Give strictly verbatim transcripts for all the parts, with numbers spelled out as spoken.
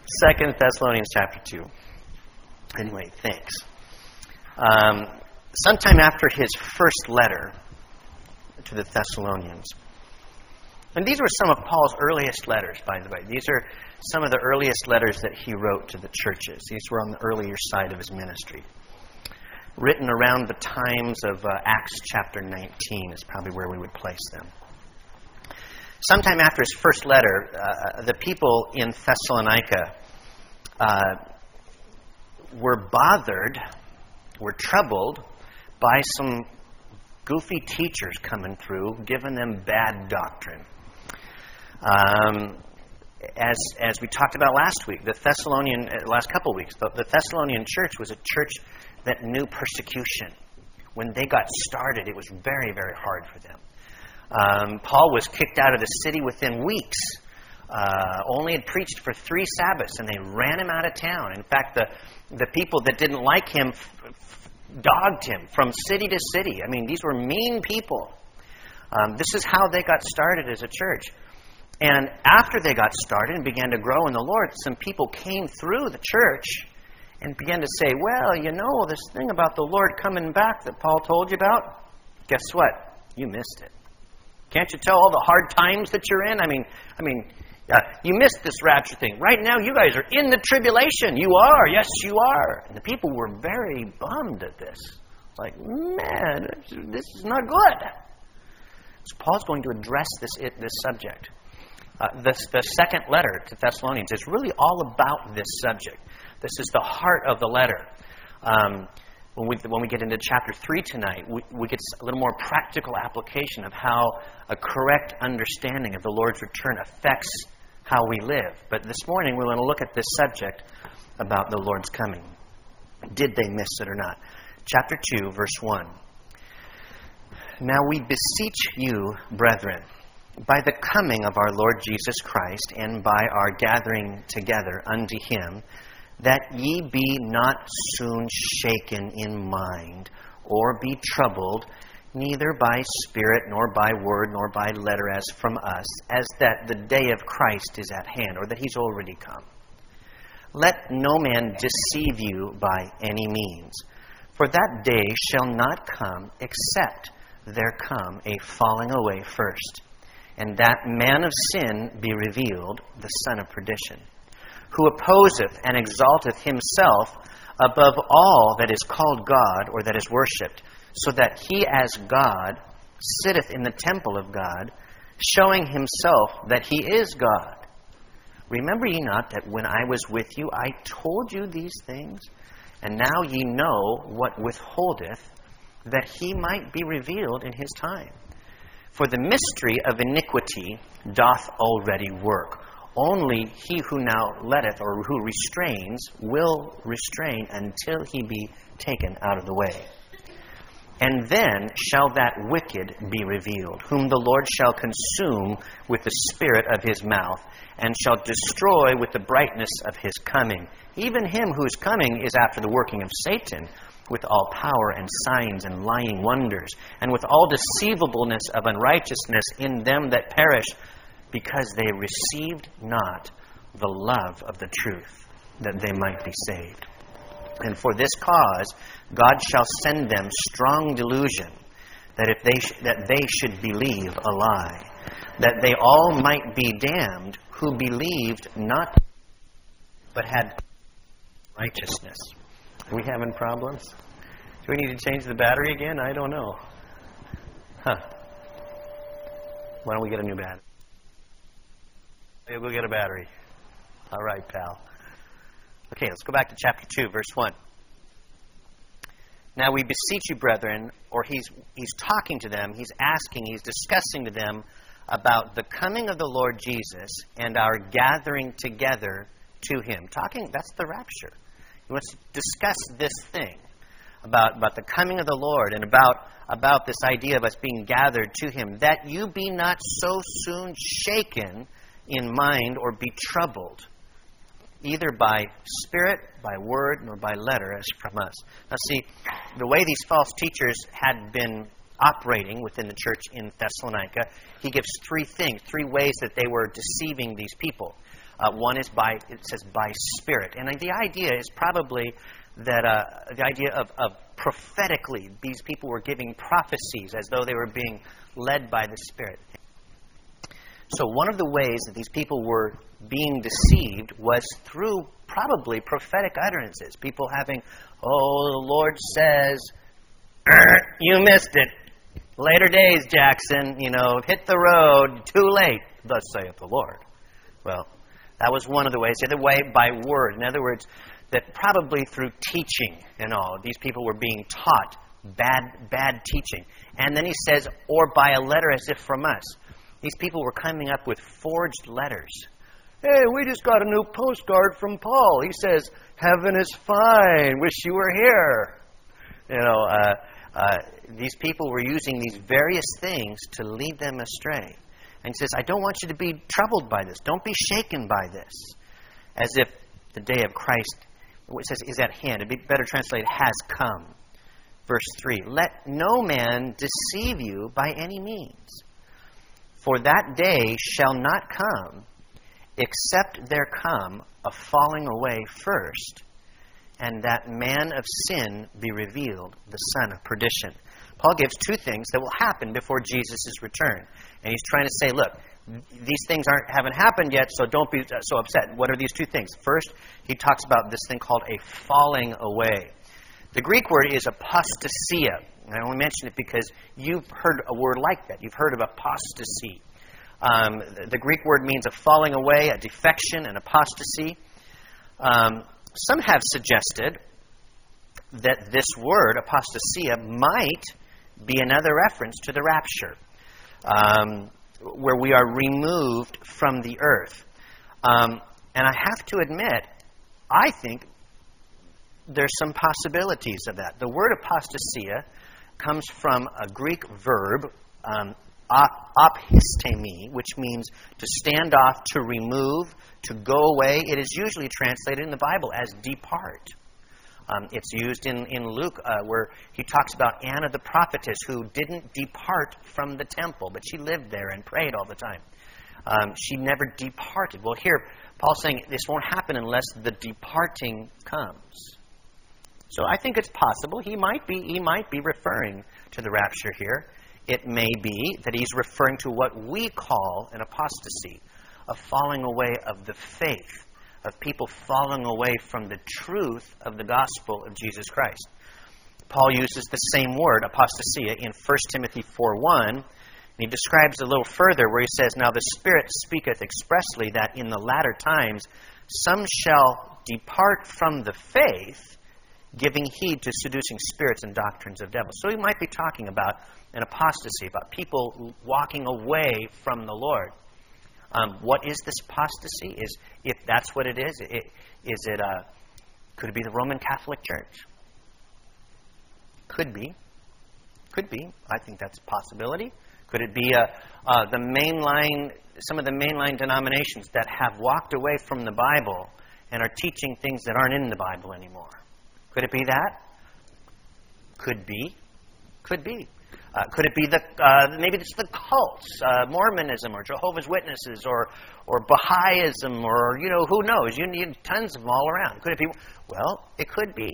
Second Thessalonians chapter two. Anyway, thanks. Um, sometime after his first letter to the Thessalonians, and these were some of Paul's earliest letters, by the way. These are some of the earliest letters that he wrote to the churches. These were on the earlier side of his ministry. Written around the times of uh, Acts chapter nineteen is probably where we would place them. Sometime after his first letter, uh, the people in Thessalonica uh, were bothered, were troubled by some goofy teachers coming through, giving them bad doctrine. Um, as as we talked about last week, the Thessalonian, uh, last couple of weeks, the, the Thessalonian church was a church that knew persecution. When they got started, it was very, very hard for them. Um, Paul was kicked out of the city within weeks. Uh, only had preached for three Sabbaths, and they ran him out of town. In fact, the the people that didn't like him f- f- dogged him from city to city. I mean, these were mean people. Um, this is how they got started as a church. And after they got started and began to grow in the Lord, some people came through the church and began to say, well, you know, this thing about the Lord coming back that Paul told you about, guess what? You missed it. Can't you tell all the hard times that you're in? I mean, I mean, uh, you missed this rapture thing. Right now, you guys are in the tribulation. You are. Yes, you are. And the people were very bummed at this. Like, man, this is not good. So Paul's going to address this it, this subject. Uh, this, the second letter to Thessalonians is really all about this subject. This is the heart of the letter. Um, When we, when we get into chapter three tonight, we, we get a little more practical application of how a correct understanding of the Lord's return affects how we live. But this morning, we want to look at this subject about the Lord's coming. Did they miss it or not? Chapter two, verse one. Now we beseech you, brethren, by the coming of our Lord Jesus Christ and by our gathering together unto him, that ye be not soon shaken in mind, or be troubled, neither by spirit, nor by word, nor by letter as from us, as that the day of Christ is at hand, or that he's already come. Let no man deceive you by any means, for that day shall not come, except there come a falling away first, and that man of sin be revealed, the son of perdition, who opposeth and exalteth himself above all that is called God or that is worshipped, so that he as God sitteth in the temple of God, showing himself that he is God. Remember ye not that when I was with you, I told you these things? And now ye know what withholdeth, that he might be revealed in his time. For the mystery of iniquity doth already work. Only he who now letteth, or who restrains, will restrain until he be taken out of the way. And then shall that wicked be revealed, whom the Lord shall consume with the spirit of his mouth, and shall destroy with the brightness of his coming. Even him whose coming is after the working of Satan, with all power and signs and lying wonders, and with all deceivableness of unrighteousness in them that perish, because they received not the love of the truth, that they might be saved. And for this cause God shall send them strong delusion, that if they sh- that they should believe a lie, that they all might be damned who believed not, but had righteousness. Are we having problems? Do we need to change the battery again? I don't know. Huh. Why don't we get a new battery? We'll go get a battery. All right, pal. Okay, let's go back to chapter two, verse one. Now we beseech you, brethren, or he's he's talking to them, he's asking, he's discussing to them about the coming of the Lord Jesus and our gathering together to him. Talking, that's the rapture. He wants to discuss this thing about, about the coming of the Lord and about, about this idea of us being gathered to him, that you be not so soon shaken in mind or be troubled, either by spirit, by word, nor by letter as from us. Now see, the way these false teachers had been operating within the church in Thessalonica, he gives three things, three ways that they were deceiving these people. Uh, one is by, it says by Spirit. And the idea is probably that uh, the idea of, of prophetically, these people were giving prophecies as though they were being led by the Spirit. So one of the ways that these people were being deceived was through probably prophetic utterances. People having, oh, the Lord says, you missed it. Later days, Jackson, you know, hit the road, too late, thus saith the Lord. Well, that was one of the ways. The other way, by word. In other words, that probably through teaching and all, these people were being taught bad, bad teaching. And then he says, or by a letter as if from us. These people were coming up with forged letters. Hey, we just got a new postcard from Paul. He says, heaven is fine. Wish you were here. You know, uh, uh, these people were using these various things to lead them astray. And he says, I don't want you to be troubled by this. Don't be shaken by this. As if the day of Christ, it says, is at hand. It'd be better translated, has come. Verse three, let no man deceive you by any means. For that day shall not come, except there come a falling away first, and that man of sin be revealed, the son of perdition. Paul gives two things that will happen before Jesus' return. And he's trying to say, look, these things aren't haven't happened yet, so don't be so upset. What are these two things? First, he talks about this thing called a falling away. The Greek word is apostasia. I only mention it because you've heard a word like that. You've heard of apostasy. Um, the, the Greek word means a falling away, a defection, an apostasy. Um, some have suggested that this word, apostasia, might be another reference to the rapture, um, where we are removed from the earth. Um, and I have to admit, I think there's some possibilities of that. The word apostasia comes from a Greek verb, um, aphistemi, which means to stand off, to remove, to go away. It is usually translated in the Bible as depart. Um, it's used in, in Luke uh, where he talks about Anna the prophetess who didn't depart from the temple, but she lived there and prayed all the time. Um, she never departed. Well, here, Paul's saying this won't happen unless the departing comes. So I think it's possible. He might be, he might be referring to the rapture here. It may be that he's referring to what we call an apostasy, a falling away of the faith, of people falling away from the truth of the gospel of Jesus Christ. Paul uses the same word, apostasia, in First Timothy four one, and he describes a little further where he says, now the Spirit speaketh expressly that in the latter times some shall depart from the faith, giving heed to seducing spirits and doctrines of devils. So he might be talking about an apostasy, about people walking away from the Lord. Um, what is this apostasy? Is if that's what it is, it, is it a, could it be the Roman Catholic Church? Could be. Could be. I think that's a possibility. Could it be a, uh, the mainline, some of the mainline denominations that have walked away from the Bible and are teaching things that aren't in the Bible anymore? Could it be that? Could be. Could be. Uh, could it be the uh, maybe it's the cults, uh, Mormonism or Jehovah's Witnesses or or Baha'ism or, you know, who knows? You need tons of them all around. Could it be? Well, it could be.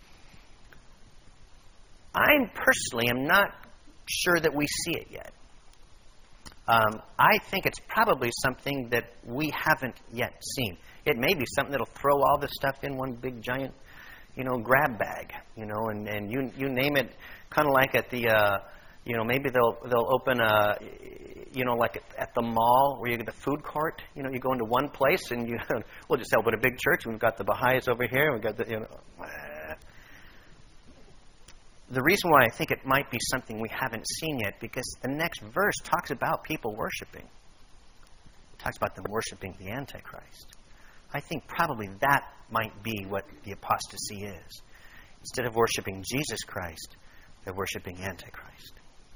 I personally am not sure that we see it yet. Um, I think it's probably something that we haven't yet seen. It may be something that'll throw all this stuff in one big giant, you know, grab bag, you know, and, and you you name it, kind of like at the, uh, you know, maybe they'll they'll open a, you know, like at the mall where you get the food court. You know, you go into one place and you, we'll just open a big church and we've got the Baha'is over here and we've got the, you know. The reason why I think it might be something we haven't seen yet, because the next verse talks about people worshiping. It talks about them worshiping the Antichrist. I think probably that might be what the apostasy is. Instead of worshiping Jesus Christ, they're worshiping Antichrist.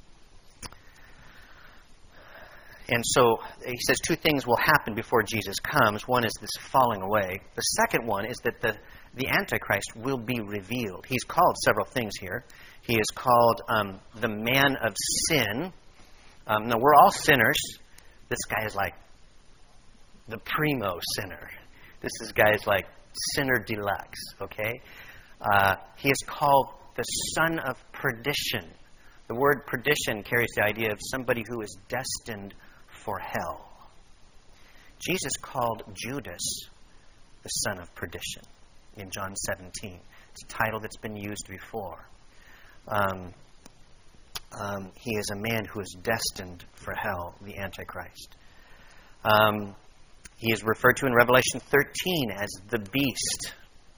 And so he says two things will happen before Jesus comes. One is this falling away. The second one is that the, the Antichrist will be revealed. He's called several things here. He is called um, the man of sin. Um, now, we're all sinners. This guy is like the primo sinner. This is guys like sinner deluxe, okay? Uh, he is called the son of perdition. The word perdition carries the idea of somebody who is destined for hell. Jesus called Judas the son of perdition in John seventeen. It's a title that's been used before. Um, um, he is a man who is destined for hell, the Antichrist. Um, he is referred to in Revelation thirteen as the beast.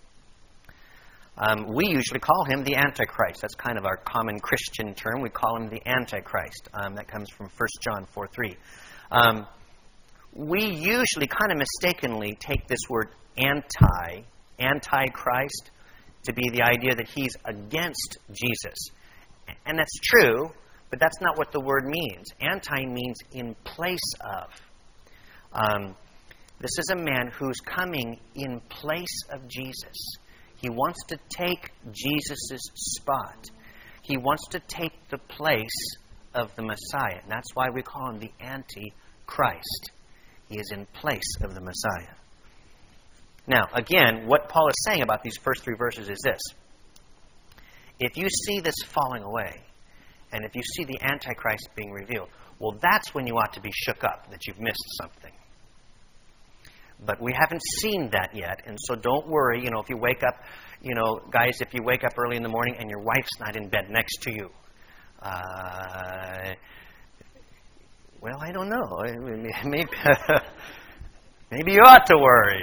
Um, we usually call him the Antichrist. That's kind of our common Christian term. We call him the Antichrist. Um, that comes from First John four three. Um, we usually kind of mistakenly take this word anti, Antichrist, to be the idea that he's against Jesus. And that's true, but that's not what the word means. Anti means in place of. Um, this is a man who's coming in place of Jesus. He wants to take Jesus' spot. He wants to take the place of the Messiah. And that's why we call him the Antichrist. He is in place of the Messiah. Now, again, what Paul is saying about these first three verses is this. If you see this falling away, and if you see the Antichrist being revealed, well, that's when you ought to be shook up that you've missed something. But we haven't seen that yet, and so don't worry. You know, if you wake up, you know, guys, if you wake up early in the morning and your wife's not in bed next to you, uh, well, I don't know. Maybe, maybe you ought to worry.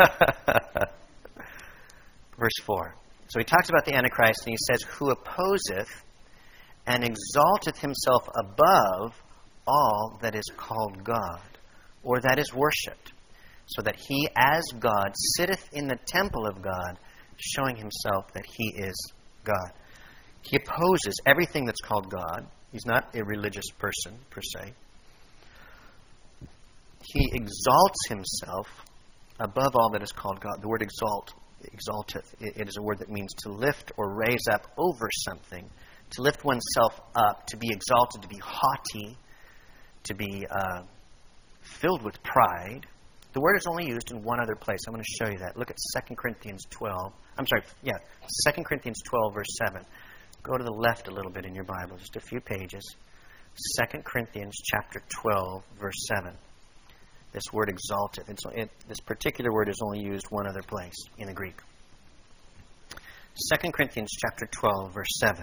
Verse four. So he talks about the Antichrist, and he says, who opposeth and exalteth himself above all that is called God, or that is worshipped, so that he, as God, sitteth in the temple of God, showing himself that he is God. He opposes everything that's called God. He's not a religious person, per se. He exalts himself above all that is called God. The word exalt, exalteth, it is a word that means to lift or raise up over something, to lift oneself up, to be exalted, to be haughty, to be uh, filled with pride. The word is only used in one other place. I'm going to show you that. Look at Second Corinthians twelve. I'm sorry, yeah, Second Corinthians twelve, verse seven. Go to the left a little bit in your Bible, just a few pages. Second Corinthians chapter twelve, verse seven. This word exalted. It's, it, this particular word is only used one other place in the Greek. Second Corinthians chapter twelve, verse seven.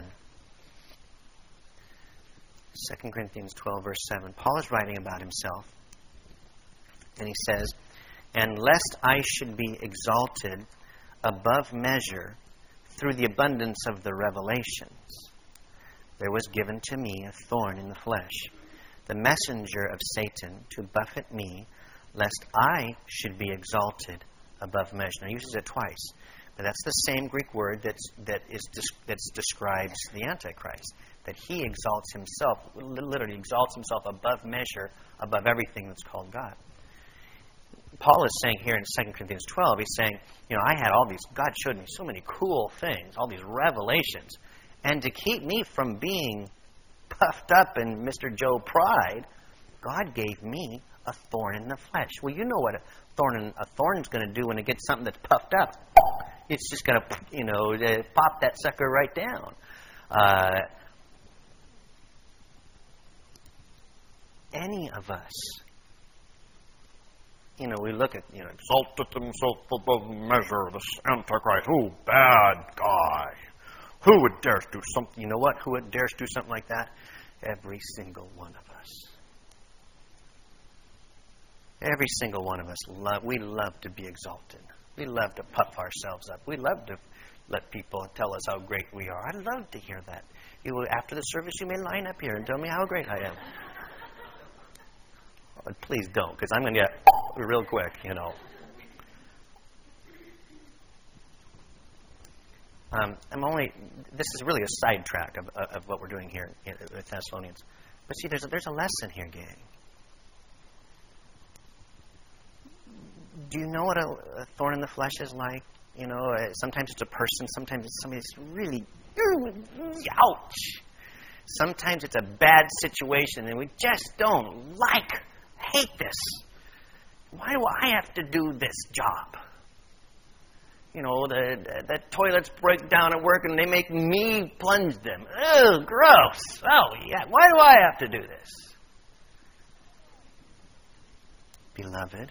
Second Corinthians twelve, verse seven. Paul is writing about himself. And he says, and lest I should be exalted above measure through the abundance of the revelations, there was given to me a thorn in the flesh, the messenger of Satan, to buffet me, lest I should be exalted above measure. Now, he uses it twice, but that's the same Greek word that's, that is that describes the Antichrist, that he exalts himself, literally exalts himself above measure, above everything that's called God. Paul is saying here in Second Corinthians twelve, he's saying, you know, I had all these, God showed me so many cool things, all these revelations, and to keep me from being puffed up in Mister Joe Pride, God gave me a thorn in the flesh. Well, you know what a thorn in, a thorn's going to do when it gets something that's puffed up. It's just going to, you know, pop that sucker right down. Uh, any of us, you know, we look at, you know, exalted himself above measure, this Antichrist. Oh, bad guy. Who would dare do something? You know what? Who would dare do something like that? Every single one of us. Every single one of us, love, we love to be exalted. We love to puff ourselves up. We love to let people tell us how great we are. I love to hear that. You will, after the service, you may line up here and tell me how great I am. But please don't, because I'm going to get real quick, you know. Um, I'm only. This is really a sidetrack of, of what we're doing here with Thessalonians. But see, there's a, there's a lesson here, gang. Do you know what a, a thorn in the flesh is like? You know, uh, sometimes it's a person, sometimes it's somebody that's really, ouch. Sometimes it's a bad situation, and we just don't like, hate this. Why do I have to do this job? You know, the, the, the toilets break down at work and they make me plunge them. Ugh, gross. Oh, yeah. Why do I have to do this? Beloved,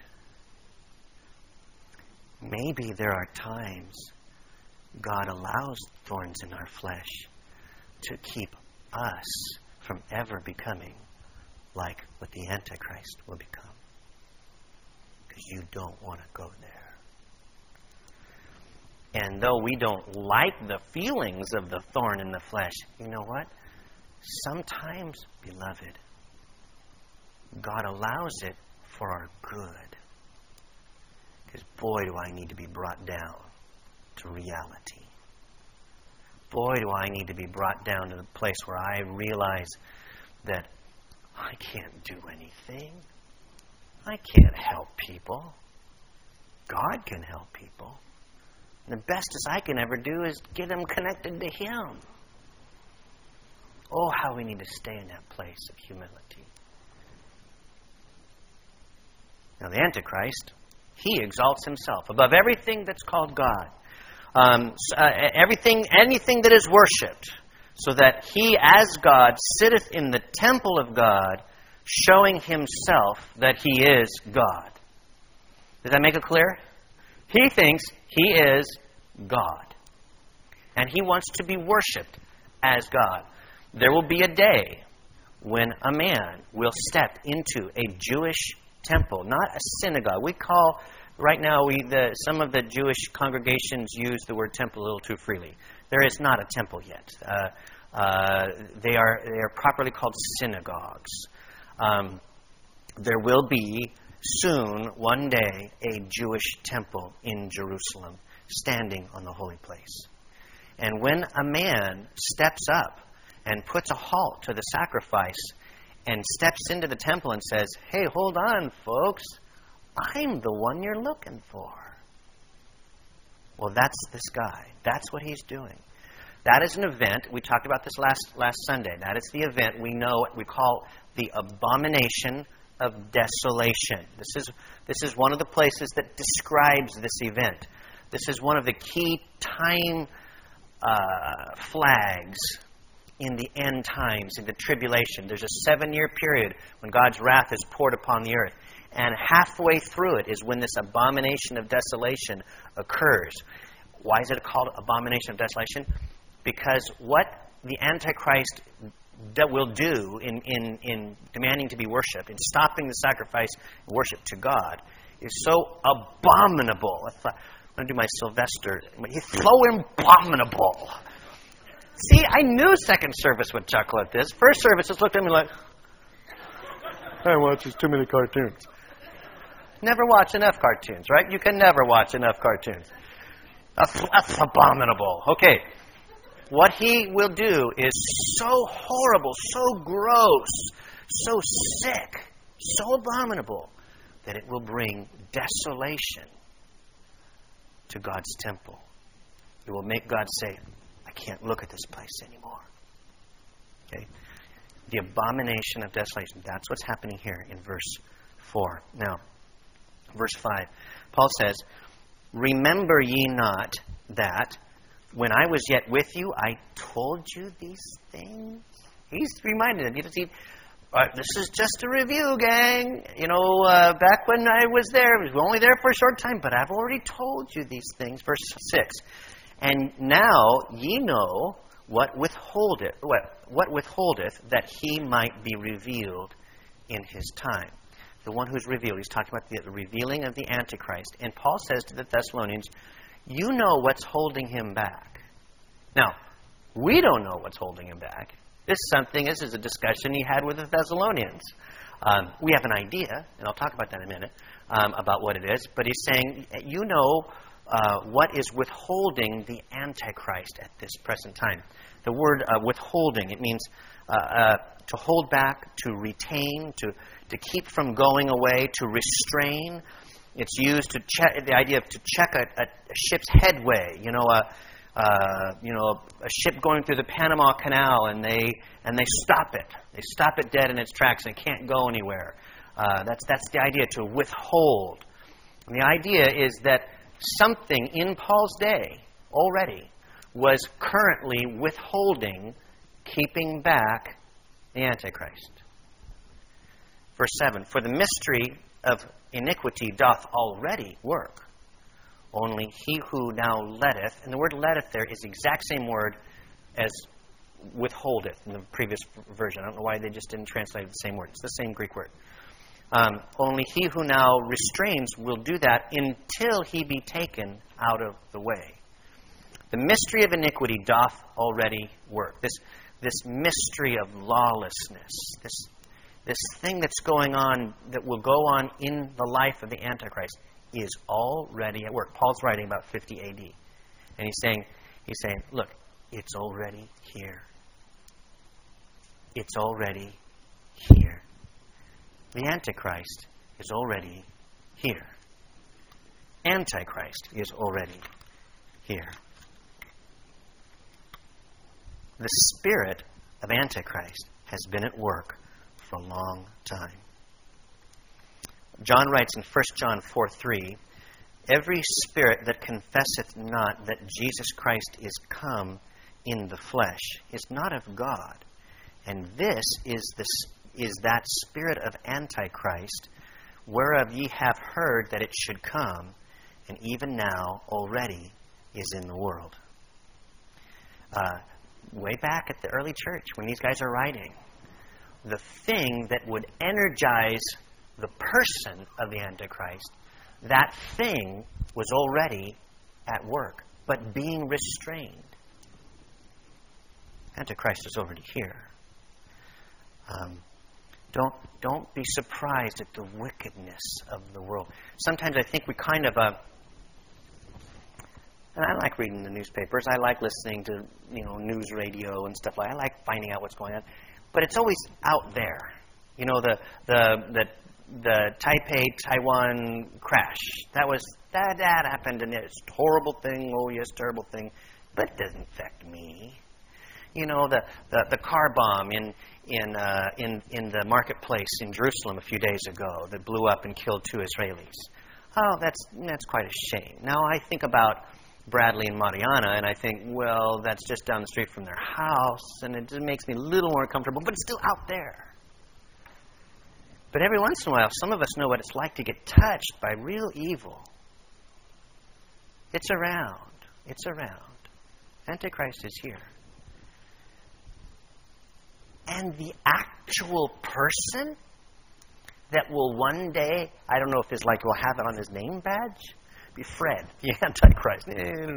maybe there are times God allows thorns in our flesh to keep us from ever becoming like what the Antichrist will become. Because you don't want to go there. And though we don't like the feelings of the thorn in the flesh, you know what? Sometimes, beloved, God allows it for our good. Because boy, do I need to be brought down to reality. Boy, do I need to be brought down to the place where I realize that I can't do anything. I can't help people. God can help people. And the best as I can ever do is get them connected to Him. Oh, how we need to stay in that place of humility. Now, the Antichrist, he exalts himself above everything that's called God. Um, uh, everything, anything that is worshipped, so that he, as God, sitteth in the temple of God, showing himself that he is God. Does that make it clear? He thinks he is God. And he wants to be worshipped as God. There will be a day when a man will step into a Jewish temple, not a synagogue. We call, right now, we the some of the Jewish congregations use the word temple a little too freely. There is not a temple yet. Uh, uh, they are they are properly called synagogues. Um, there will be soon, one day, a Jewish temple in Jerusalem, standing on the holy place. And when a man steps up and puts a halt to the sacrifice and steps into the temple and says, hey, hold on, folks, I'm the one you're looking for. Well, that's this guy. That's what he's doing. That is an event. We talked about this last last Sunday. That is the event we know, we call the abomination of desolation. This is this is one of the places that describes this event. This is one of the key time uh, flags in the end times, in the tribulation. There's a seven-year period when God's wrath is poured upon the earth. And halfway through it is when this abomination of desolation occurs. Why is it called abomination of desolation? Because what the Antichrist that will do in, in, in demanding to be worshipped, in stopping the sacrifice and worship to God, is so abominable. I'm going to do my Sylvester. He's so abominable. See, I knew second service would chuckle at this. First service just looked at me like, I watch too many cartoons. Never watch enough cartoons, right? You can never watch enough cartoons. That's, that's abominable. Okay. What he will do is so horrible, so gross, so sick, so abominable, that it will bring desolation to God's temple. It will make God say, I can't look at this place anymore. Okay? The abomination of desolation. That's what's happening here in verse four. Now, verse five. Paul says, remember ye not that when I was yet with you, I told you these things? He's reminded them. You see, uh, this is just a review, gang. You know, uh, back when I was there, I was only there for a short time, but I've already told you these things. Verse six. And now ye know what withholdeth, what, what withholdeth that he might be revealed in his time. The one who's revealed. He's talking about the revealing of the Antichrist. And Paul says to the Thessalonians, you know what's holding him back. Now, we don't know what's holding him back. This is something, this is a discussion he had with the Thessalonians. Um, we have an idea, and I'll talk about that in a minute, um, about what it is. But he's saying, you know uh, what is withholding the Antichrist at this present time. The word uh, withholding, it means uh, uh, to hold back, to retain, to, to keep from going away, to restrain. It's used to check the idea of to check a, a, a ship's headway. You know, a uh, you know a ship going through the Panama Canal, and they and they stop it. They stop it dead in its tracks, and it can't go anywhere. Uh, that's, that's the idea, to withhold. And the idea is that something in Paul's day already was currently withholding, keeping back the Antichrist. Verse seven, for the mystery of iniquity doth already work. Only he who now letteth, and the word letteth there is the exact same word as withholdeth in the previous version. I don't know why they just didn't translate it the same word. It's the same Greek word. Um, only he who now restrains will do that until he be taken out of the way. The mystery of iniquity doth already work. This, this mystery of lawlessness, this, this thing that's going on, that will go on in the life of the Antichrist, is already at work. Paul's writing about fifty A D. And he's saying, he's saying, look, it's already here. It's already here. The Antichrist is already here. Antichrist is already here. The spirit of Antichrist has been at work for a long time. John writes in First John four three, every spirit that confesseth not that Jesus Christ is come in the flesh is not of God. And this is the is that spirit of Antichrist, whereof ye have heard that it should come, and even now already is in the world. Uh, way back at the early church, when these guys are writing, the thing that would energize the person of the Antichrist, that thing was already at work, but being restrained. Antichrist is already here. Um, don't don't be surprised at the wickedness of the world. Sometimes I think we kind of, uh, and I like reading the newspapers. I like listening to you know news radio and stuff like that. I like finding out what's going on, but it's always out there. You know the the the the Taipei Taiwan crash. That was that that happened, and it's a horrible thing. Oh yes, terrible thing, but it doesn't affect me. You know the the, the car bomb in. In, uh, in in the marketplace in Jerusalem a few days ago that blew up and killed two Israelis. Oh, that's that's quite a shame. Now I think about Bradley and Mariana, and I think, well, that's just down the street from their house, and it just makes me a little more comfortable, but it's still out there. But every once in a while, some of us know what it's like to get touched by real evil. It's around. It's around. Antichrist is here. And the actual person that will one day, I don't know if his like will have it on his name badge, be Fred, the Antichrist.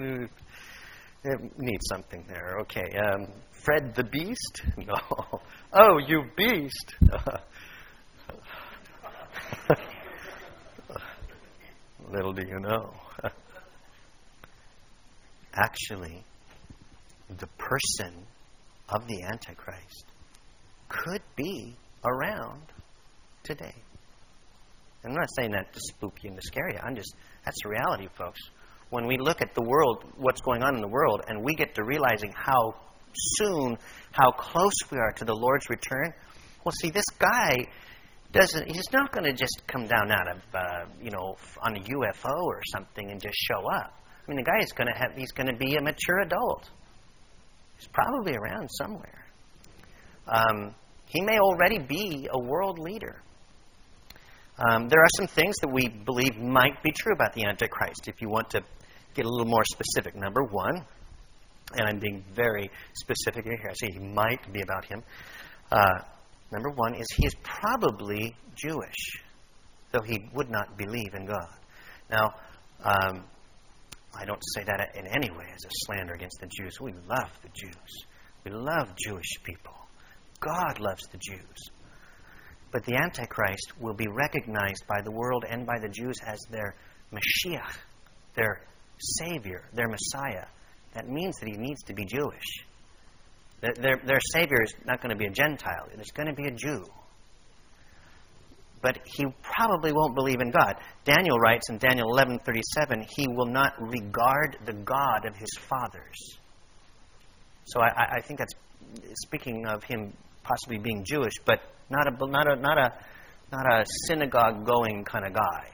It needs something there. Okay, um, Fred the Beast? No. Oh, you beast! Little do you know. Actually, the person of the Antichrist could be around today. I'm not saying that to spook you and to scare you. I'm just, that's the reality, folks. When we look at the world, what's going on in the world, and we get to realizing how soon, how close we are to the Lord's return, well, see, this guy doesn't, he's not going to just come down out of, uh, you know, on a U F O or something and just show up. I mean, the guy is going to have, he's going to be a mature adult. He's probably around somewhere. Um, he may already be a world leader. Um, there are some things that we believe might be true about the Antichrist. If you want to get a little more specific, number one, and I'm being very specific here, I say he might be about him. Uh, number one is he is probably Jewish, though he would not believe in God. Now, um, I don't say that in any way as a slander against the Jews. We love the Jews. We love Jewish people. God loves the Jews. But the Antichrist will be recognized by the world and by the Jews as their Mashiach, their Savior, their Messiah. That means that he needs to be Jewish. Their, their, their Savior is not going to be a Gentile. It's going to be a Jew. But he probably won't believe in God. Daniel writes in Daniel eleven thirty-seven, he will not regard the God of his fathers. So I, I think that's speaking of him possibly being Jewish, but not a not a not a not a synagogue-going kind of guy.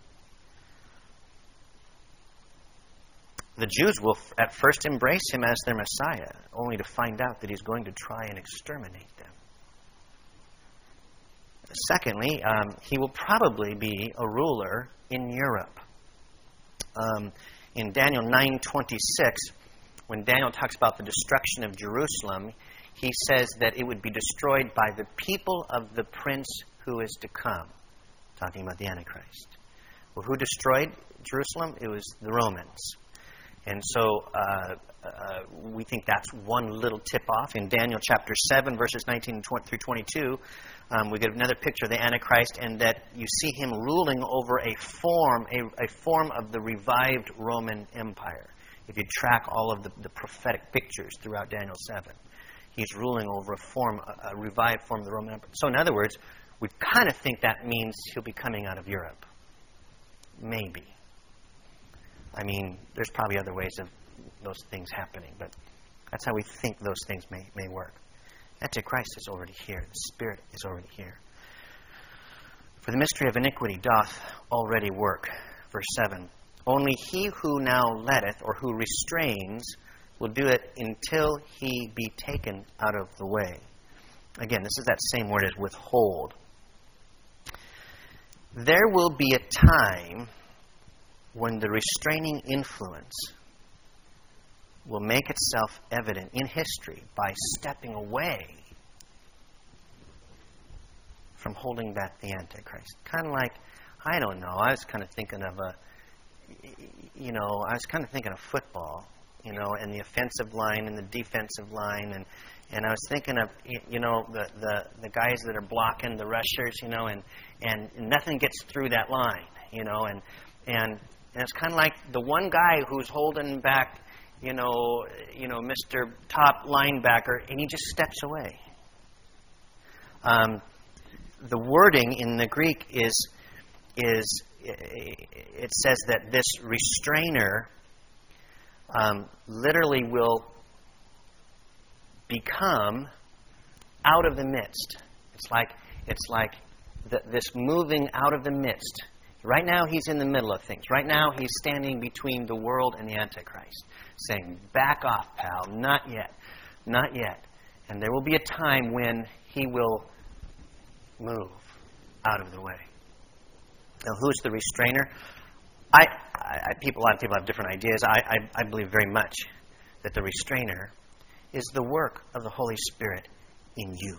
The Jews will at first embrace him as their Messiah, only to find out that he's going to try and exterminate them. Secondly, um, he will probably be a ruler in Europe. Um, in Daniel nine twenty-six, when Daniel talks about the destruction of Jerusalem, he says that it would be destroyed by the people of the prince who is to come, talking about the Antichrist. Well, who destroyed Jerusalem? It was the Romans. And so uh, uh, we think that's one little tip-off. In Daniel chapter seven, verses nineteen through twenty-two, um, we get another picture of the Antichrist, and that you see him ruling over a form, a, a form of the revived Roman Empire. If you track all of the, the prophetic pictures throughout Daniel seven, he's ruling over a form, a, a revived form of the Roman Empire. So in other words, we kind of think that means he'll be coming out of Europe. Maybe. I mean, there's probably other ways of those things happening, but that's how we think those things may, may work. Antichrist is already here. The Spirit is already here. For the mystery of iniquity doth already work. Verse seven. Only he who now letteth, or who restrains, will do it until he be taken out of the way. Again, this is that same word as withhold. There will be a time when the restraining influence will make itself evident in history by stepping away from holding back the Antichrist. Kind of like, I don't know, I was kind of thinking of a, you know, I was kind of thinking of football, you know, and the offensive line and the defensive line, and, and I was thinking of, you know, the, the, the guys that are blocking the rushers, you know, and, and nothing gets through that line, you know, and, and And it's kind of like the one guy who's holding back, you know, you know, Mister Top linebacker, and he just steps away. Um, the wording in the Greek is, is it says that this restrainer um, literally will become out of the midst. It's like it's like the, this moving out of the midst. Right now, he's in the middle of things. Right now, he's standing between the world and the Antichrist, saying, back off, pal. Not yet. Not yet. And there will be a time when he will move out of the way. Now, who's the restrainer? I, I people, a lot of people have different ideas. I, I, I believe very much that the restrainer is the work of the Holy Spirit in you.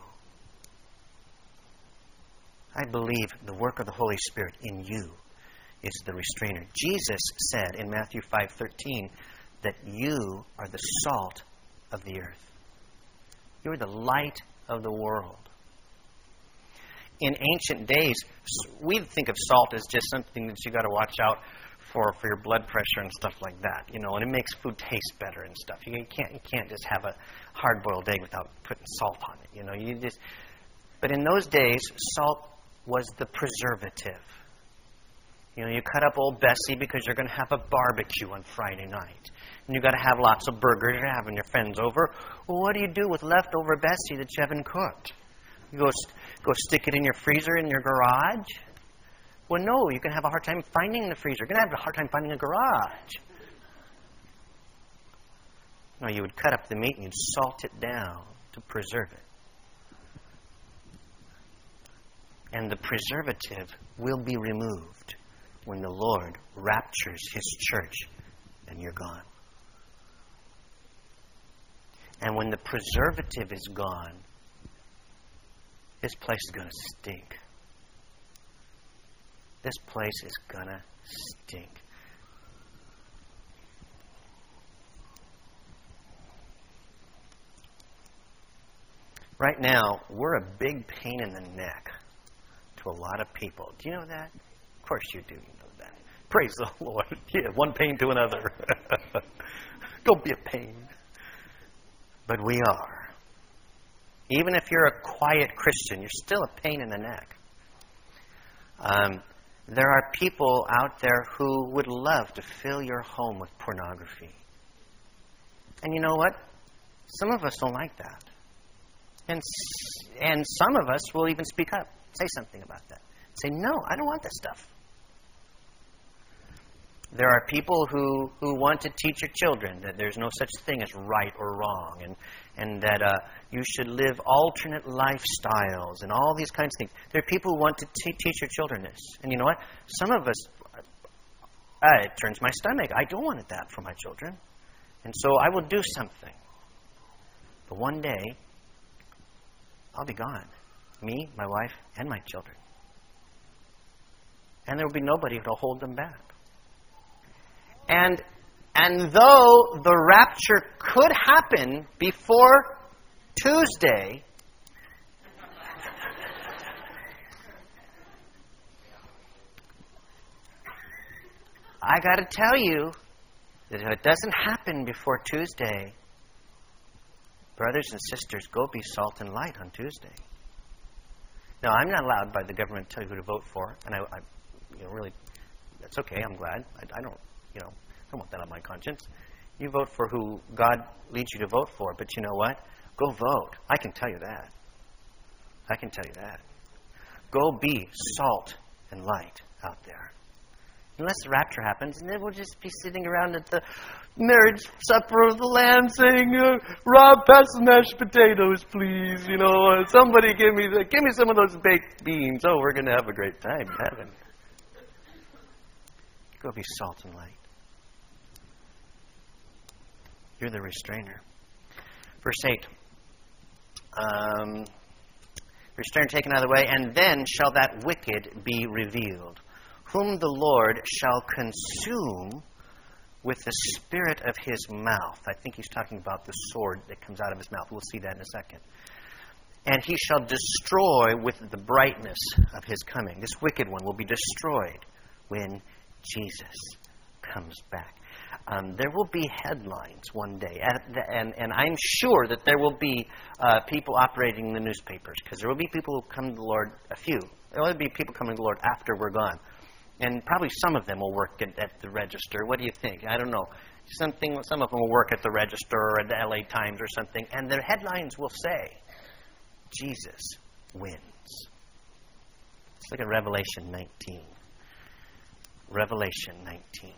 I believe the work of the Holy Spirit in you is the restrainer. Jesus said in Matthew five thirteen that you are the salt of the earth. You are the light of the world. In ancient days, we think of salt as just something that you got to watch out for for your blood pressure and stuff like that, you know, and it makes food taste better and stuff. You can't you can't just have a hard-boiled egg without putting salt on it, you know. You just, but in those days, salt was the preservative. You know, you cut up old Bessie because you're going to have a barbecue on Friday night. And you've got to have lots of burgers. You're having your friends over. Well, what do you do with leftover Bessie that you haven't cooked? You go, go stick it in your freezer in your garage? Well, no, you can have a hard time finding the freezer. You're going to have a hard time finding a garage. No, you would cut up the meat and you'd salt it down to preserve it. And the preservative will be removed when the Lord raptures His church and you're gone. And when the preservative is gone, this place is going to stink. This place is going to stink. Right now, we're a big pain in the neck to a lot of people. Do you know that? Of course you do know that. Praise the Lord. Yeah, one pain to another. Don't be a pain. But we are. Even if you're a quiet Christian, you're still a pain in the neck. Um, there are people out there who would love to fill your home with pornography. And you know what? Some of us don't like that. And and some of us will even speak up, say something about that. Say, no, I don't want this stuff. There are people who, who want to teach your children that there's no such thing as right or wrong, and, and that uh, you should live alternate lifestyles and all these kinds of things. There are people who want to t- teach your children this. And you know what? Some of us, uh, it turns my stomach. I don't want that for my children. And so I will do something. But one day, I'll be gone. Me, my wife, and my children. And there will be nobody to hold them back. And and though the rapture could happen before Tuesday, I got to tell you that if it doesn't happen before Tuesday, brothers and sisters, go be salt and light on Tuesday. Now, I'm not allowed by the government to tell you who to vote for, and I, I you know, really, that's okay. I'm glad. I, I don't. You know, I don't want that on my conscience. You vote for who God leads you to vote for, but you know what? Go vote. I can tell you that. I can tell you that. Go be salt and light out there. Unless the rapture happens, and then we'll just be sitting around at the marriage supper of the Lamb saying, uh, Rob, pass the mashed potatoes, please. You know, uh, somebody give me the, give me some of those baked beans. Oh, we're going to have a great time in heaven. Go be salt and light. You're the restrainer. Verse eight. Um, restrainer taken out of the way, and then shall that wicked be revealed, whom the Lord shall consume with the spirit of his mouth. I think he's talking about the sword that comes out of his mouth. We'll see that in a second. And he shall destroy with the brightness of his coming. This wicked one will be destroyed when Jesus comes back. Um, there will be headlines one day, and, and, and I'm sure that there will be uh, people operating the newspapers, because there will be people who come to the Lord, a few. There will be people coming to the Lord after we're gone. And probably some of them will work at, at the Register. What do you think? I don't know. Something. Some of them will work at the Register or at the L A Times or something, and their headlines will say, Jesus wins. Let's look at Revelation nineteen. Revelation nineteen.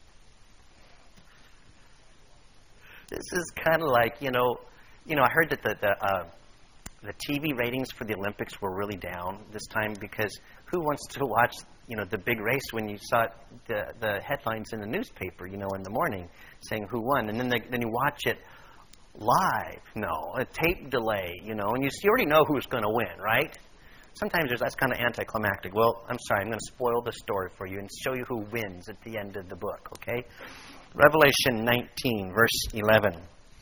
This is kind of like, you know, you know. I heard that the the, uh, the T V ratings for the Olympics were really down this time, because who wants to watch, you know, the big race when you saw the the headlines in the newspaper, you know, in the morning saying who won, and then the, then you watch it live. No, a tape delay, you know, and you, you already know who's going to win, right? Sometimes there's, that's kind of anticlimactic. Well, I'm sorry, I'm going to spoil the story for you and show you who wins at the end of the book, okay? Revelation nineteen, verse eleven.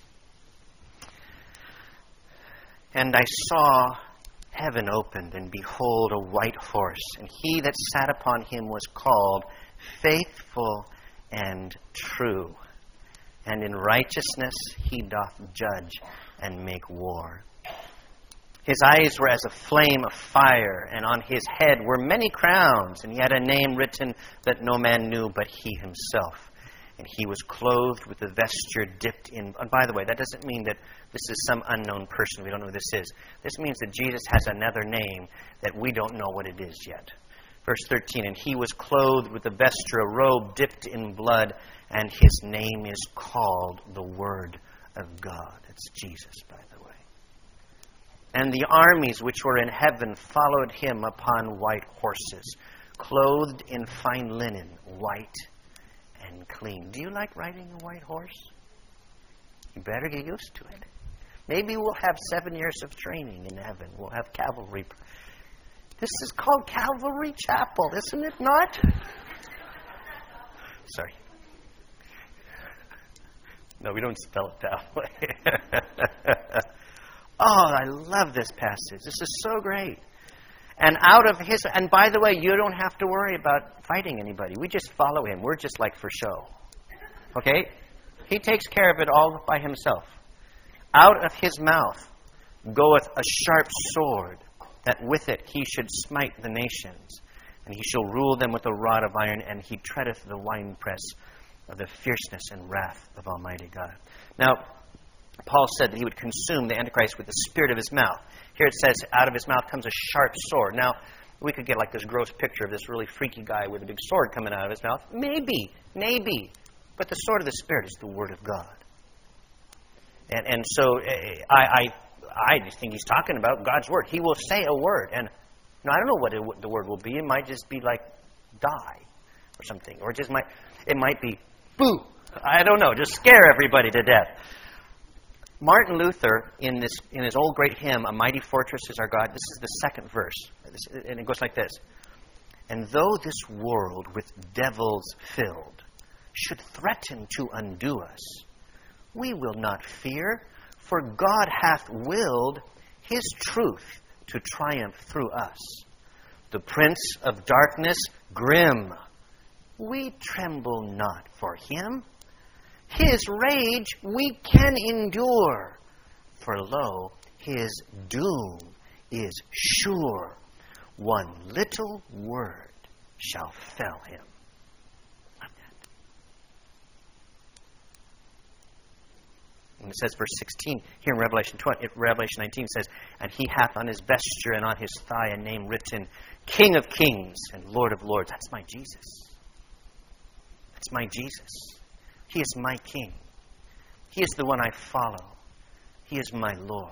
And I saw heaven opened, and behold, a white horse, and he that sat upon him was called Faithful and True, and in righteousness he doth judge and make war. His eyes were as a flame of fire, and on his head were many crowns, and he had a name written that no man knew but he himself. And he was clothed with a vesture dipped in... And by the way, that doesn't mean that this is some unknown person. We don't know who this is. This means that Jesus has another name that we don't know what it is yet. Verse thirteen, and he was clothed with a vesture, a robe dipped in blood, and his name is called the Word of God. It's Jesus, by the way. And the armies which were in heaven followed him upon white horses, clothed in fine linen, white and clean. Do you like riding a white horse? You better get used to it. Maybe we'll have seven years of training in heaven. We'll have cavalry. This is called Calvary Chapel, isn't it not? Sorry. No, we don't spell it that way. Oh, I love this passage. This is so great. And out of his, and by the way, you don't have to worry about fighting anybody. We just follow him. We're just like for show. Okay? He takes care of it all by himself. Out of his mouth goeth a sharp sword, that with it he should smite the nations. And he shall rule them with a rod of iron, and he treadeth the winepress of the fierceness and wrath of Almighty God. Now, Paul said that he would consume the Antichrist with the spirit of his mouth. Here it says, out of his mouth comes a sharp sword. Now, We could get like this gross picture of this really freaky guy with a big sword coming out of his mouth. Maybe, maybe. But the sword of the Spirit is the Word of God. And and so I I, I just think he's talking about God's Word. He will say a word. And now, I don't know what it, the word will be. It might just be like die or something. Or it just might, it might be boo. I don't know. Just scare everybody to death. Martin Luther, in this in his old great hymn, A Mighty Fortress is Our God, this is the second verse. And it goes like this. And though this world with devils filled should threaten to undo us, we will not fear, for God hath willed His truth to triumph through us. The prince of darkness, grim, we tremble not for him. His rage we can endure, for lo, his doom is sure. One little word shall fell him. And it says, verse sixteen, here in Revelation twenty, Revelation nineteen says, and he hath on his vesture and on his thigh a name written, King of Kings and Lord of Lords. That's my Jesus. That's my Jesus. He is my King. He is the one I follow. He is my Lord.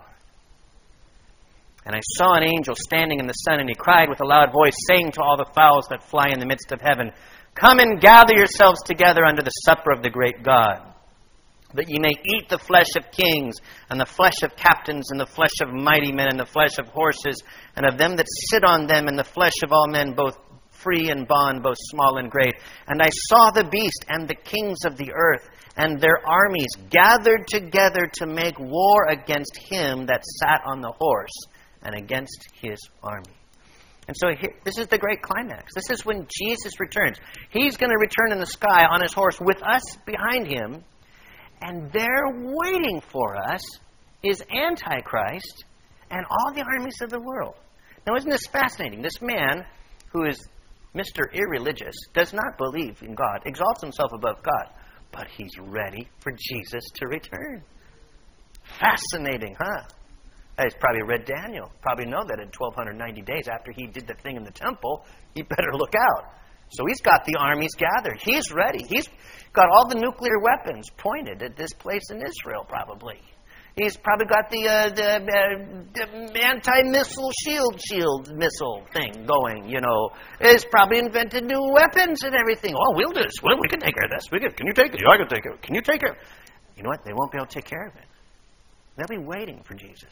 And I saw an angel standing in the sun, and he cried with a loud voice, saying to all the fowls that fly in the midst of heaven, come and gather yourselves together unto the supper of the great God, that ye may eat the flesh of kings, and the flesh of captains, and the flesh of mighty men, and the flesh of horses, and of them that sit on them, and the flesh of all men, both free and bond, both small and great. And I saw the beast and the kings of the earth, and their armies gathered together to make war against him that sat on the horse, and against his army. And so here, this is the great climax. This is when Jesus returns. He's going to return in the sky on his horse with us behind him. And there waiting for us is Antichrist and all the armies of the world. Now, isn't this fascinating? This man, who is Mister Irreligious, does not believe in God, exalts himself above God, but he's ready for Jesus to return. Fascinating, huh? He's probably read Daniel. Probably know that in twelve ninety days after he did the thing in the temple, he better look out. So he's got the armies gathered. He's ready. He's got all the nuclear weapons pointed at this place in Israel, probably. He's probably got the, uh, the, uh, the anti-missile shield shield missile thing going, you know. He's probably invented new weapons and everything. Oh, we'll do this. Well, we can take care of this. We can, can you take it? Yeah, I can take it. Can you take it? You know what? They won't be able to take care of it. They'll be waiting for Jesus.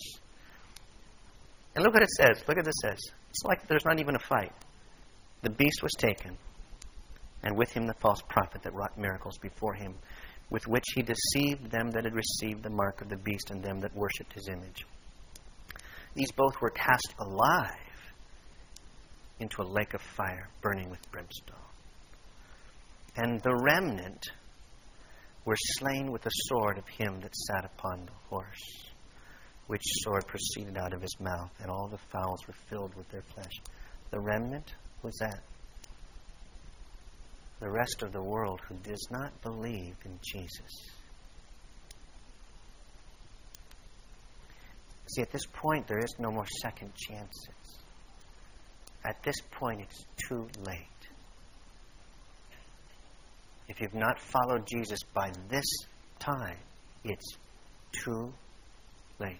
And look what it says. Look what it says. It's like there's not even a fight. The beast was taken, and with him the false prophet that wrought miracles before him, with which he deceived them that had received the mark of the beast and them that worshipped his image. These both were cast alive into a lake of fire, burning with brimstone. And the remnant were slain with the sword of him that sat upon the horse, which sword proceeded out of his mouth, and all the fowls were filled with their flesh. The remnant was that? The rest of the world who does not believe in Jesus. See, at this point, there is no more second chances. At this point, it's too late. If you've not followed Jesus by this time, it's too late.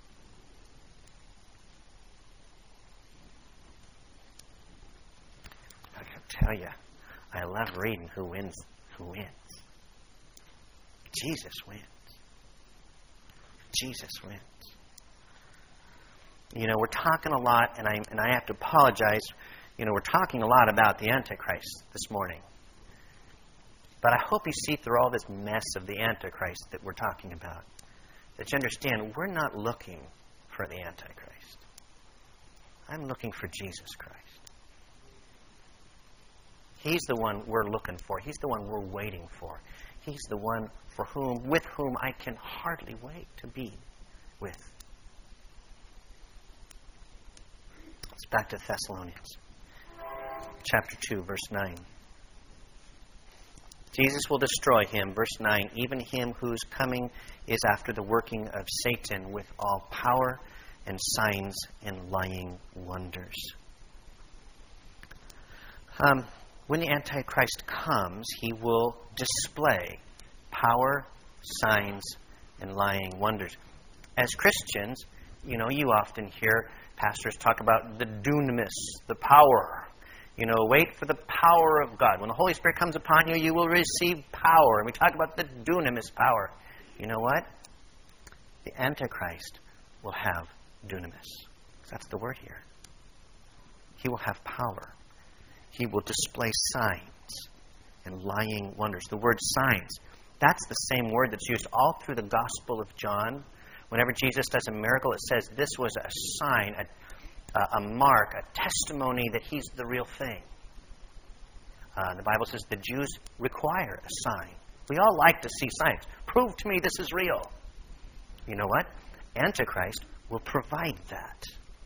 I can tell you, I love reading who wins, who wins. Jesus wins. Jesus wins. You know, we're talking a lot, and I and I have to apologize. You know, we're talking a lot about the Antichrist this morning. But I hope you see through all this mess of the Antichrist that we're talking about, that you understand we're not looking for the Antichrist. I'm looking for Jesus Christ. He's the one we're looking for. He's the one we're waiting for. He's the one for whom, with whom I can hardly wait to be with. Let's back to Thessalonians. Chapter two, verse nine. Jesus will destroy him, verse nine, even him whose coming is after the working of Satan with all power and signs and lying wonders. Um, when the Antichrist comes, he will display power, signs, and lying wonders. As Christians, you know, you often hear pastors talk about the dunamis, the power. You know, wait for the power of God. When the Holy Spirit comes upon you, you will receive power. And we talk about the dunamis power. You know what? The Antichrist will have dunamis. That's the word here. He will have power. He will display signs and lying wonders. The word signs, that's the same word that's used all through the Gospel of John. Whenever Jesus does a miracle, it says this was a sign, a, a mark, a testimony that he's the real thing. Uh, the Bible says the Jews require a sign. We all like to see signs. Prove to me this is real. You know what? Antichrist will provide that.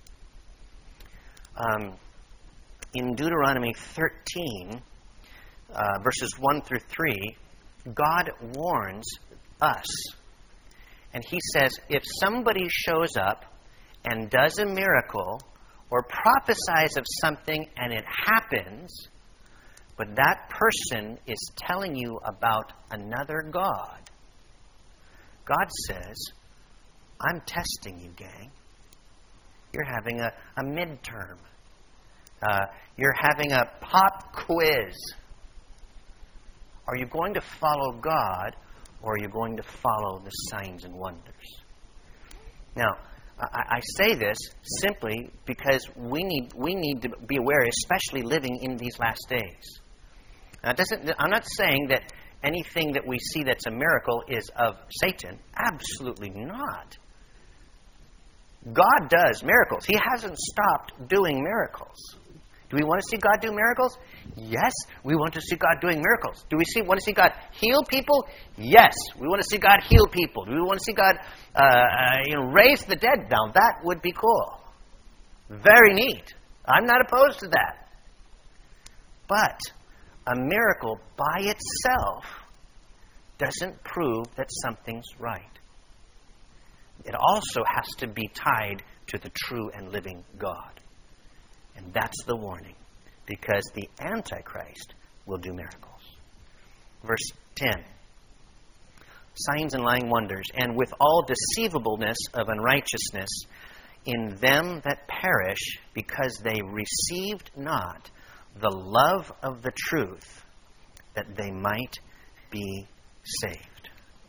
Um, in Deuteronomy thirteen, uh, verses one through three, God warns us. And he says, if somebody shows up and does a miracle or prophesies of something and it happens, but that person is telling you about another God, God says, I'm testing you, gang. You're having a, a midterm. Uh, you're having a pop quiz. Are you going to follow God, or are you going to follow the signs and wonders? Now, I, I say this simply because we need we need to be aware, especially living in these last days. Now, it doesn't, I'm not saying that anything that we see that's a miracle is of Satan. Absolutely not. God does miracles. He hasn't stopped doing miracles. Do we want to see God do miracles? Yes, we want to see God doing miracles. Do we see, want to see God heal people? Yes, we want to see God heal people. Do we want to see God uh, uh, you know, raise the dead? Now, that would be cool. Very neat. I'm not opposed to that. But a miracle by itself doesn't prove that something's right. It also has to be tied to the true and living God. And that's the warning, because the Antichrist will do miracles. Verse ten. Signs and lying wonders, and with all deceivableness of unrighteousness in them that perish, because they received not the love of the truth, that they might be saved.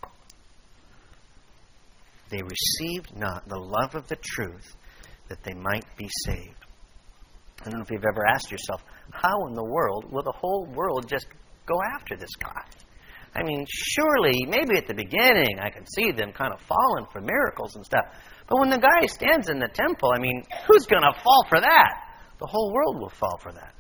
They received not the love of the truth, that they might be saved. I don't know if you've ever asked yourself, how in the world will the whole world just go after this guy? I mean, surely, maybe at the beginning, I can see them kind of falling for miracles and stuff. But when the guy stands in the temple, I mean, who's going to fall for that? The whole world will fall for that.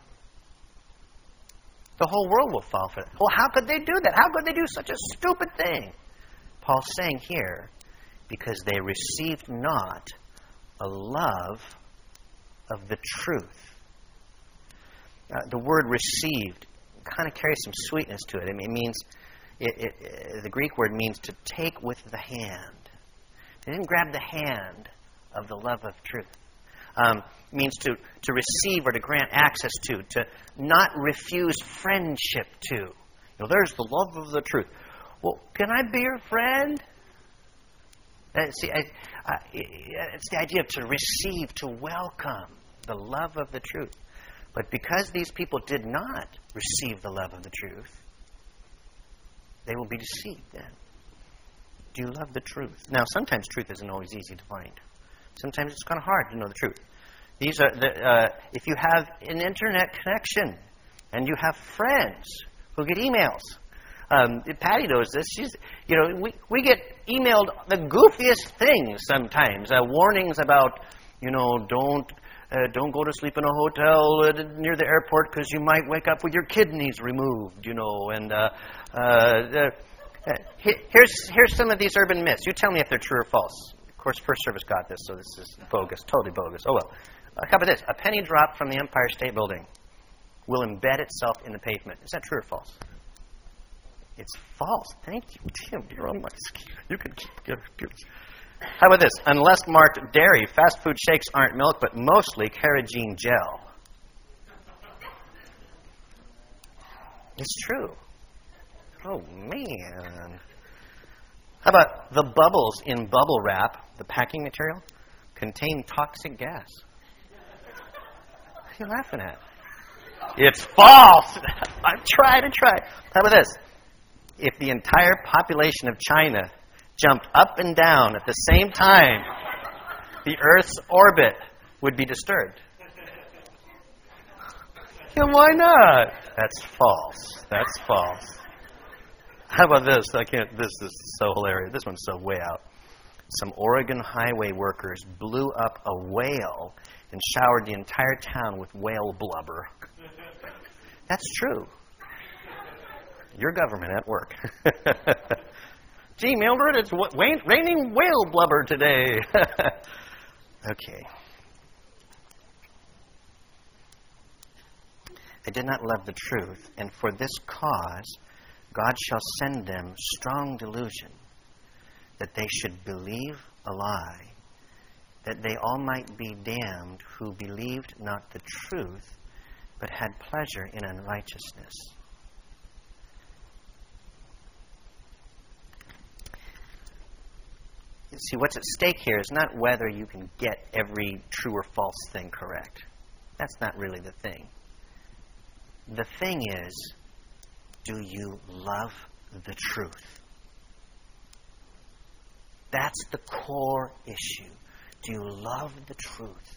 The whole world will fall for that. Well, how could they do that? How could they do such a stupid thing? Paul's saying here, because they received not a love of the truth. Uh, the word received kind of carries some sweetness to it. I mean, it means, it, it, the Greek word means to take with the hand. They didn't grab the hand of the love of truth. Um, it means to, to receive or to grant access to, to not refuse friendship to. You know, there's the love of the truth. Well, can I be your friend? Uh, see, I, I, it's the idea of to receive, to welcome the love of the truth. But because these people did not receive the love of the truth, they will be deceived then. Do you love the truth? Now, sometimes truth isn't always easy to find. Sometimes it's kind of hard to know the truth. These are the, uh, if you have an internet connection and you have friends who get emails. Um, Patty knows this. She's, you know, we, we get emailed the goofiest things sometimes. Uh, warnings about, you know, don't uh, don't go to sleep in a hotel uh, near the airport because you might wake up with your kidneys removed, you know. And uh, uh, uh, here's here's some of these urban myths. You tell me if they're true or false. Of course, First Service got this, so this is bogus, totally bogus. Oh well. Uh, how about this? A penny drop from the Empire State Building will embed itself in the pavement. Is that true or false? It's false. Thank you, Tim. You're on my skin. You can keep getting. How about this? Unless marked dairy, fast food shakes aren't milk, but mostly carrageen gel. It's true. Oh, man. How about the bubbles in bubble wrap, the packing material, contain toxic gas? What are you laughing at? It's false. I've tried and tried. How about this? If the entire population of China jumped up and down at the same time, the Earth's orbit would be disturbed. Yeah, why not? That's false. That's false. How about this? I can't. This, this is so hilarious. This one's so way out. Some Oregon highway workers blew up a whale and showered the entire town with whale blubber. That's true. Your government at work. Gee, Mildred, it's w- raining whale blubber today. Okay. They did not love the truth, and for this cause God shall send them strong delusion, that they should believe a lie, that they all might be damned who believed not the truth, but had pleasure in unrighteousness. See, what's at stake here is not whether you can get every true or false thing correct. That's not really the thing. The thing is, do you love the truth? That's the core issue. Do you love the truth?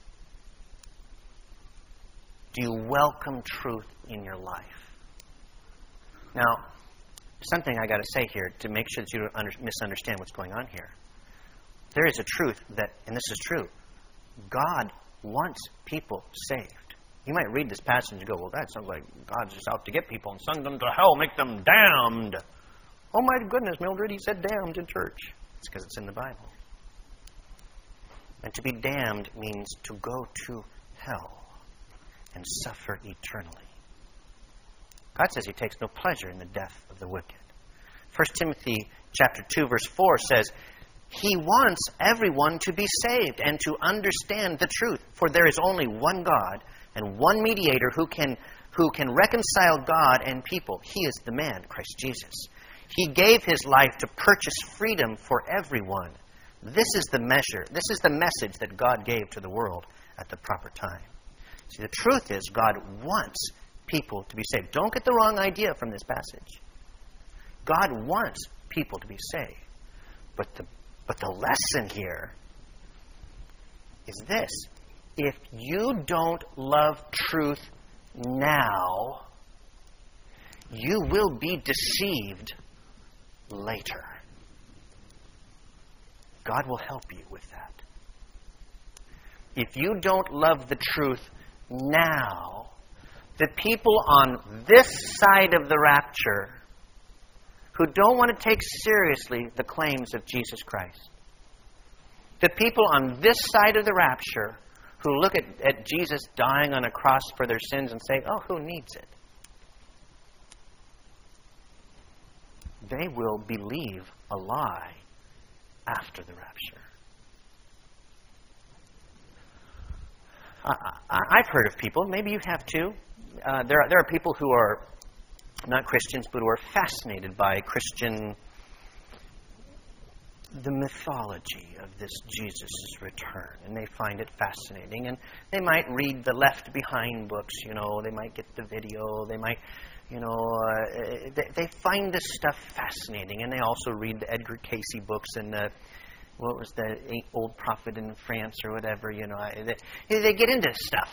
Do you welcome truth in your life? Now, something I got to say here to make sure that you don't under- misunderstand what's going on here. There is a truth that, and this is true, God wants people saved. You might read this passage and go, well, that sounds like God's just out to get people and send them to hell, make them damned. Oh, my goodness, Mildred, he said damned in church. It's because it's in the Bible. And to be damned means to go to hell and suffer eternally. God says he takes no pleasure in the death of the wicked. First Timothy chapter two, verse four says, he wants everyone to be saved and to understand the truth. For there is only one God and one mediator who can, who can reconcile God and people. He is the man, Christ Jesus. He gave his life to purchase freedom for everyone. This is the measure, this is the message that God gave to the world at the proper time. See, the truth is God wants people to be saved. Don't get the wrong idea from this passage. God wants people to be saved. But the But the lesson here is this. If you don't love truth now, you will be deceived later. God will help you with that. If you don't love the truth now, the people on this side of the rapture who don't want to take seriously the claims of Jesus Christ. The people on this side of the rapture who look at, at Jesus dying on a cross for their sins and say, oh, who needs it? They will believe a lie after the rapture. I, I, I've heard of people, maybe you have too. Uh, there, are, there are people who are not Christians, but who are fascinated by Christian, the mythology of this Jesus' return. And they find it fascinating. And they might read the Left Behind books, you know. They might get the video. They might, you know, uh, they, they find this stuff fascinating. And they also read the Edgar Cayce books and the, what was the Old Prophet in France or whatever, you know. They, they get into stuff.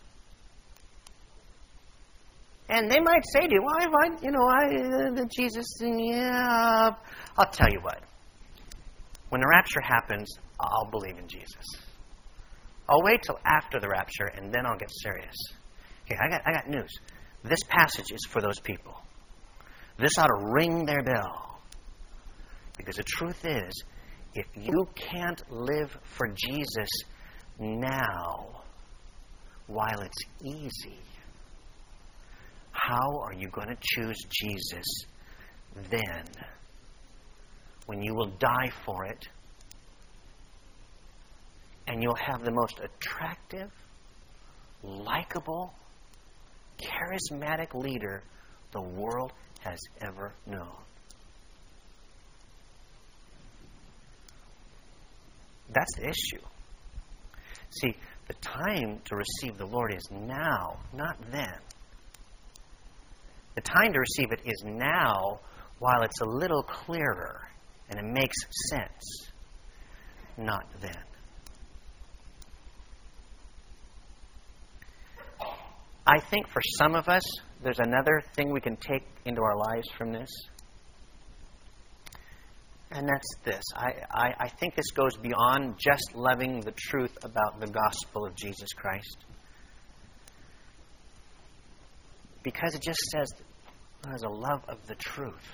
And they might say to you, well, I, you know, I, uh, the Jesus thing, yeah. I'll tell you what. When the rapture happens, I'll believe in Jesus. I'll wait till after the rapture, and then I'll get serious. Okay, I got, I got news. This passage is for those people. This ought to ring their bell. Because the truth is, if you can't live for Jesus now, while it's easy, how are you going to choose Jesus then, when you will die for it, and you'll have the most attractive, likable, charismatic leader the world has ever known. That's the issue. See, the time to receive the Lord is now, not then. The time to receive it is now, while it's a little clearer and it makes sense, not then. I think for some of us, there's another thing we can take into our lives from this. And that's this. I, I, I think this goes beyond just loving the truth about the gospel of Jesus Christ. Because it just says there's a love of the truth.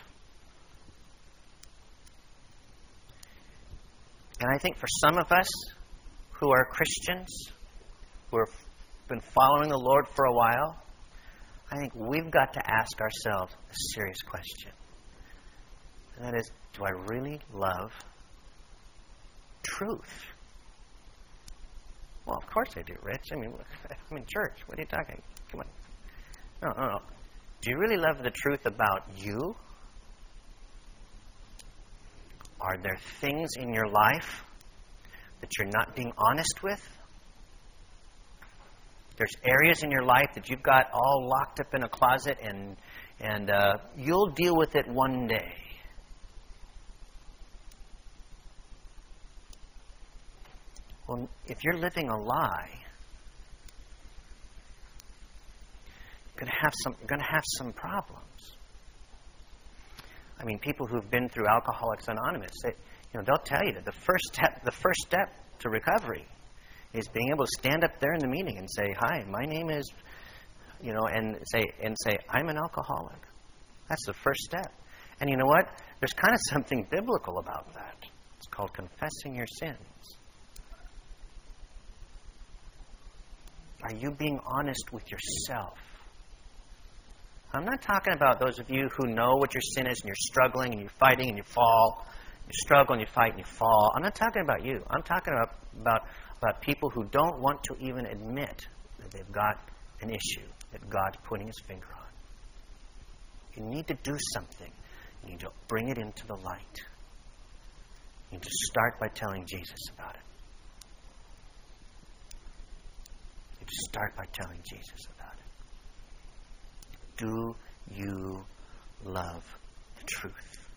And I think for some of us who are Christians, who have been following the Lord for a while, I think we've got to ask ourselves a serious question. And that is, do I really love truth? Well, of course I do, Rich. I mean, I'm in church. What are you talking? Come on. No, no, no. Do you really love the truth about you? Are there things in your life that you're not being honest with? There's areas in your life that you've got all locked up in a closet and, and uh, you'll deal with it one day. Well, if you're living a lie, you're going to have some, you're going to have some problems. I mean, people who've been through Alcoholics Anonymous, they, you know, they'll tell you that the first step, the first step to recovery is being able to stand up there in the meeting and say, "Hi, my name is," you know, and say, and say, "I'm an alcoholic." That's the first step. And you know what? There's kind of something biblical about that. It's called confessing your sins. Are you being honest with yourself? I'm not talking about those of you who know what your sin is and you're struggling and you're fighting and you fall. You struggle and you fight and you fall. I'm not talking about you. I'm talking about, about, about people who don't want to even admit that they've got an issue that God's putting His finger on. You need to do something. You need to bring it into the light. You need to start by telling Jesus about it. You need to start by telling Jesus about it. Do you love the truth?